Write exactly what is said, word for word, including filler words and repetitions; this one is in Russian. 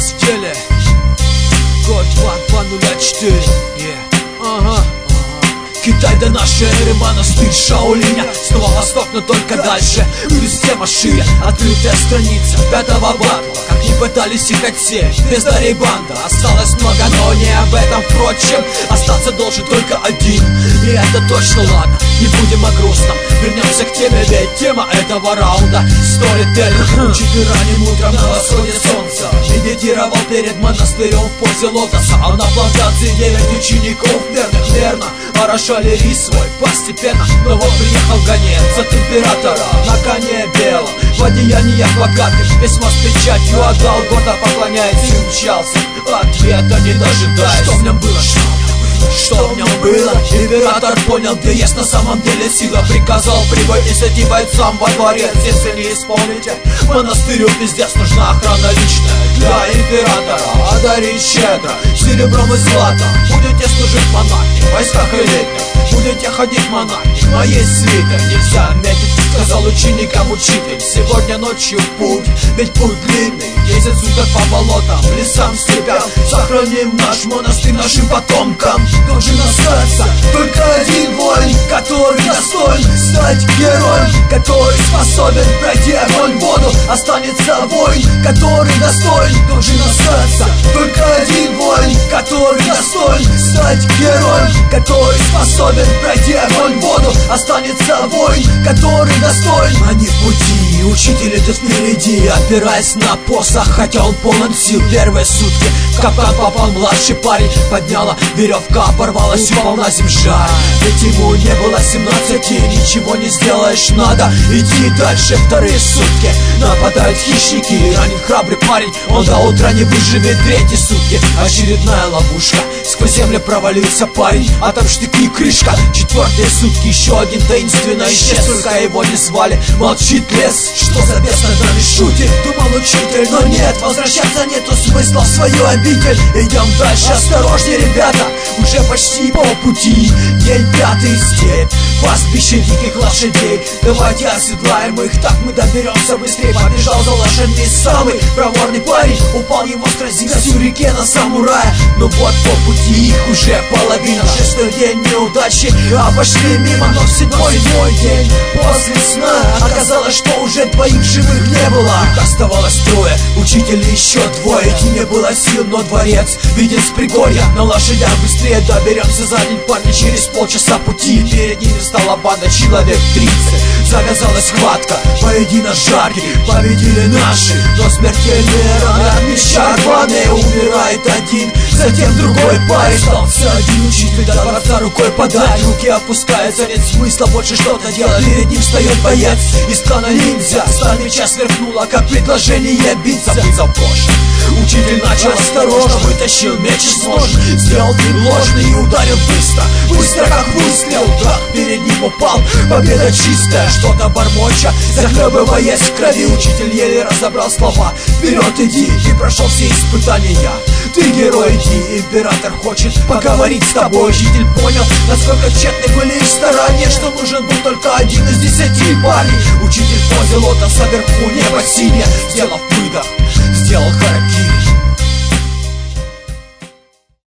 нас в деле. Год два два нуля четыре. Ага. Китай до нашей эры, монастырь Шаолиня. Снова восток, но только дальше. Система шире, открытая страница пятого батла. Как ни пытались и хотели, без дарей банда. Осталось много, но не об этом. Впрочем, остаться должен только один. И это точно ладно, не будем о грустном. Вернемся к теме, ведь тема этого раунда сторителлинг. Учитель ранним утром на восходе солнца медитировал перед монастырем в позе лотоса. А на плантации девять учеников верных верно орошали рис свой постепенно. Но вот приехал гонец от императора на коне белом, в одеяниях богатых, весьма с печатью отдал год, а поклоняется и умчался. Ответа не дожидаясь. Что в нем было, что в нем было, что в нем было? Император понял, где есть на самом деле сила. Приказал прибыть десяти бойцам во дворец. Если не исполните, монастырю пиздец, нужна охрана личная для императора. Одари щедро, серебром и златом. Будете служить монархии в войсках элитных, будете ходить монархии моей свиты. Нельзя метить, сказал ученикам учитель. Сегодня ночью в путь, ведь путь длинный. Десять суток по болотам, лесам, степям. Сохраним наш монастырь нашим потомкам. Должен остаться только один воин, который достоин стать героем, который способен пройти огонь, воду. Останется воин, который достоин. Должен остаться только один воин, который достоин стать героем, который способен пройти огонь, воду. Останется воин, который достоин. Они в пути, учитель идет впереди, опираясь на посох, хотя он полон сил. Первые сутки в капкан попал младший парень. Подняла веревка, оборвалась, упал на землю. Жаль, ведь ему не было семнадцати. Ничего не сделаешь, надо идти дальше. Вторые сутки нападают хищники, ранен храбрый парень, он до утра не выживет. Третьи сутки очередная ловушка, сквозь землю провалился парень, а там штыки и крышка. Четвертые сутки еще один таинственно исчез, только его не звали. Молчит лес, что за бес над нами шутит, думал учитель, но нет, возвращаться нету смысла в свою обитель. Идем дальше, осторожнее, ребята, уже почти по пути. День пятый, степь, пастбище диких лошадей. Давайте оседлаем их, так мы доберемся быстрее. Побежал за лошадьми самый проворный парень, упал его сразил всю реке на самурая. Но вот по пути их уже половина. Шестой день неудачи, а пошли мимо. Но в седьмой день после сна оказалось, что уже двоих живых не было. Их оставалось трое, учитель и еще двое. Идти не было сил, но дворец виден с пригорья. На лошадях быстрее доберемся за день, парни, через полчаса пути. Перед ними стала банда, человек тридцать. Завязалась схватка, поединок жаркий. Победили наши, но смертельные раны от меча рваные. Умирает один, затем другой парень. Остался один учитель, до дворца рукой подать. Руки опускаются, нет смысла больше что-то делать. Перед ним встает боец из клана ниндзя. Сталь меча сверкнула, как предложение биться. Забыть за прошлое. Учитель начал осторожно, вытащил меч из ножен, сделал им ложный и ударил быстро, быстро как выстрел. Так перед ним упал, победа чистая, что-то бормоча, захлебываясь в крови. Учитель еле разобрал слова: вперед иди, и прошел все испытания. Ты герой, иди, император хочет поговорить с тобой. Учитель понял, насколько тщетны были их старания, что нужен был только один из десяти парней. Учитель в позе лотоса вверху, небо синее, сделав выдох, сделал харакири.